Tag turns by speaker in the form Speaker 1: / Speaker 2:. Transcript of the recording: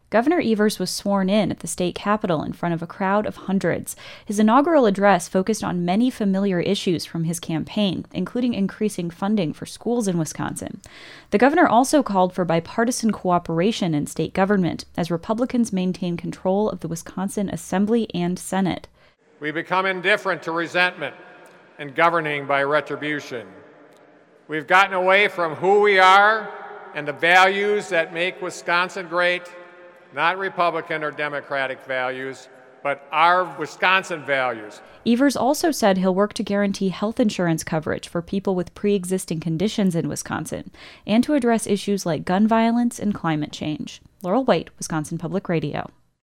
Speaker 1: Governor Evers was sworn in at the state capitol in front of a crowd of hundreds. His inaugural address focused on many familiar issues from his campaign, including increasing funding for schools in Wisconsin. The governor also called for bipartisan cooperation in state government as Republicans maintain control of the Wisconsin Assembly and Senate.
Speaker 2: We become indifferent to resentment and governing by retribution. We've gotten away from who we are and the values that make Wisconsin great. Not Republican or Democratic values, but our Wisconsin values.
Speaker 1: Evers also said he'll work to guarantee health insurance coverage for people with pre-existing conditions in Wisconsin and to address issues like gun violence and climate change. Laurel White, Wisconsin Public Radio.